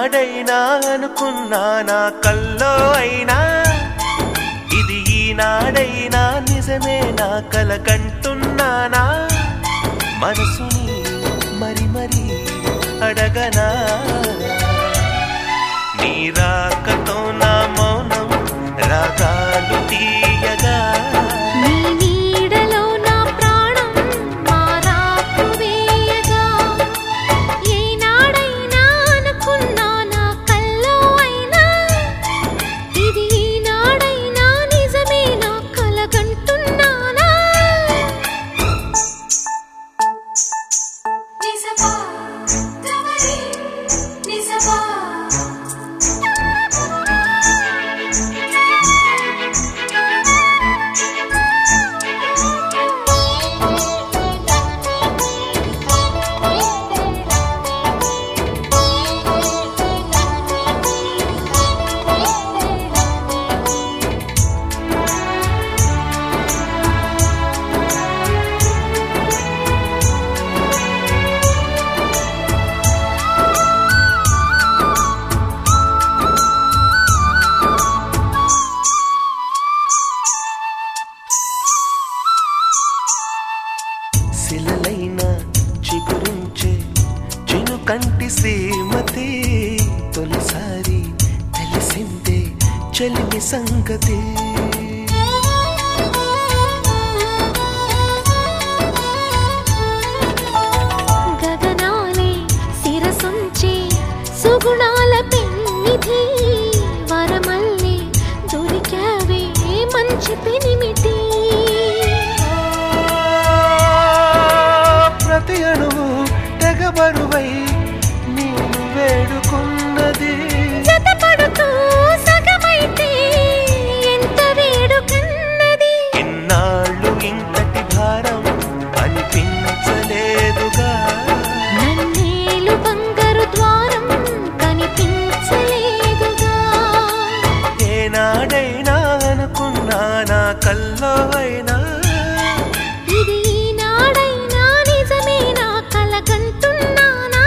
ఏనాడైనా అనుకున్నా నా కల్లో అయినా ఇది ఈనాడైనా నిజమే నా కలకంటున్నానా మనసుని మరి మరి అడగనా నీ రాకతో నా మౌనం రాగాలు తీయగా నీ నీడలో నా ప్రాణం మారాకు వేయగా ఏనాడైనా అనుకున్నా నా కల్లో అయినా ఇది ఈనాడైనా నిజమే నా కలగంటున్నానా నిజమా తమరి నిజమా శిలలైన చిగురించే చినుకంటి శ్రీమతి తొలిసారి తెలిసిందే చెలిమి సంగతి గగనాలే శిరసుంచే సుగుణాల పెన్నిధి వరమల్లే దొరికావే మంచి పెనిమిటి ప్రతి అణువు తెగబరువై నేను వేడుకున్నది జతపడుతూ సగమైతే ఎంత వేడుకన్నది ఇన్నాళ్ళు ఇంతటి భారం అనిపించలేదుగా నన్నేలు బంగారు ద్వారం కనిపించలేదుగా ఏనాడైనా అనుకున్నా నా కల్లో అయినా ఇది ఈనాడైనా నిజమే నా కలగంటున్నానా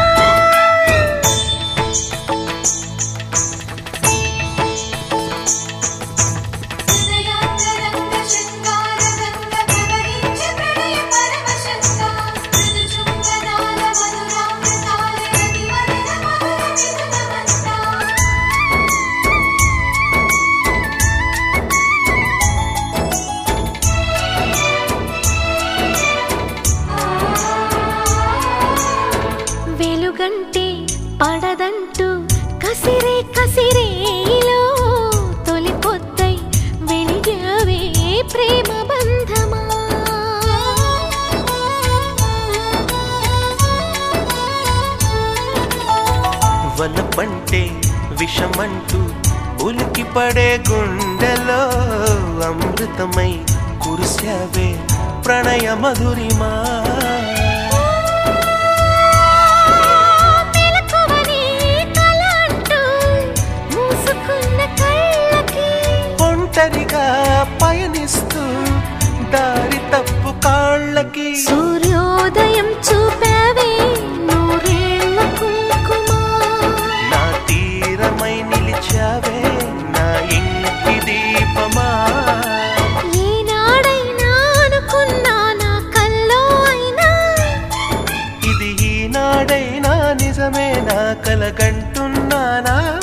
హృదయాంతరంగ శృంగారగంగ ప్రవహించే ప్రణయ పరమశంగా మృదుచుంబనాల మధురామృతాల రతివదన మధుర వినుతమంతా వెలుగంటే పడదంటూ కసిరే కసిరేలో తొలి పొద్దై వెలిగావే ప్రేమ బంధమా వలపంటే విషమంటూ ఉలికి పడే గుండెలో అమృతమై కురిశావే ప్రణయ మధురిమా మెలకువనే కల అంటూ మూసుకున్న కళ్ళకి ఒంటరిగా పయనిస్తూ దారి తప్పు కాళ్ళకి సూర్యోదయం చూపావే నూరేళ్ల కుంకుమ నా తీరమై నిలిచావే నా ఇంటి దీపమా ఏనాడైనా అనుకున్నా నా కల్లో అయినా ఇది ఈనాడైనా నిజమే నా కలగంటున్నానా